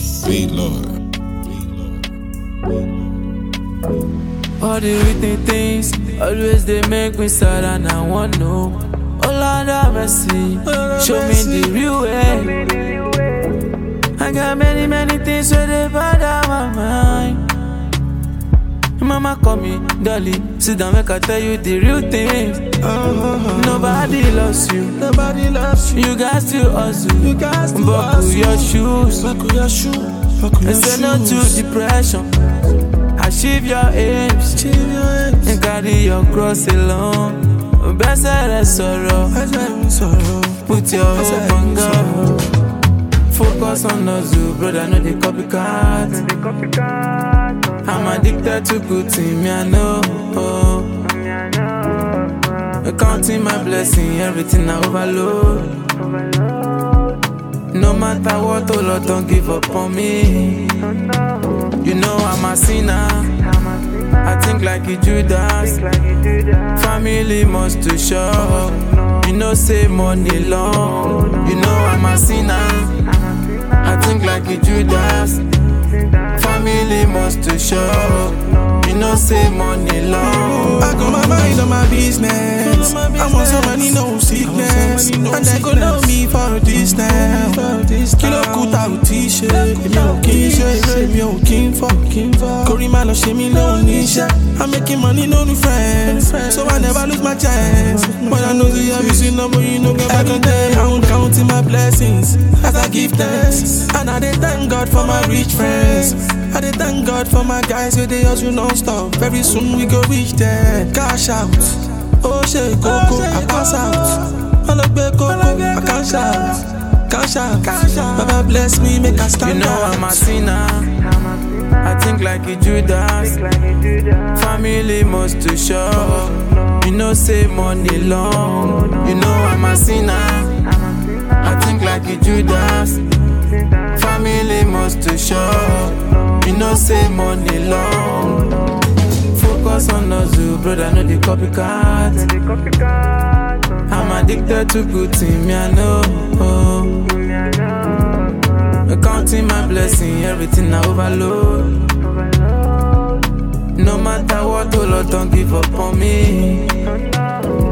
Beat Lord. All the written things always they make me sad and I want know. Oh Lord have mercy, show me the real way. I got many things where they bother my mind. Mama call me Dolly, sit down make I tell you the real things. Nobody loves you, Nobody loves you. you got to hustle. You got to Buckle hustle. your shoes, Buckle your shoe. Buckle and your say no to shoes. depression. Achieve your aims Achieve your aims. and carry your cross along. Best sorrow, As I'm sorrow. put your hope on God. Focus on us, brother, no the copycat. I'm addicted to good thing, me I know. Counting my blessing, everything I overload. No matter what, oh Lord, don't give up on me. You know I'm a sinner. I think like a Judas. Family must to show. You know say money long. You know I'm a sinner. I think like a Judas. Family must to show. You know say money long. I got my mind on my business. I want some money, no sickness. And they go know me for a distance. Kilo kuta utishe. Emi o kinse, emi o kinfo. Kori ma lo she mi lo nisha. I'm making money, no new friends. So I never lose my chance. But I know the have you seen number, you know get back on them. I'm counting my blessings as I give thanks. And I dey thank God for my rich friends. I dey thank God for my guys where they hustle non-stop. Very soon we go reach there. Cash out. Oh shit, Coco, I pass out. I look back, Coco, I cash out. Cash out. Baba bless me, make I stand You know out. I'm a sinner. I think like a Judas. Family must to show. You know say money long. You know I'm a sinner. I think like a Judas. Family must to show. You know say money long. Focus on us, brother, no the copycat. I'm addicted to good thing, me I know. Counting my blessing, everything I overload. No matter what, oh Lord, don't give up on me.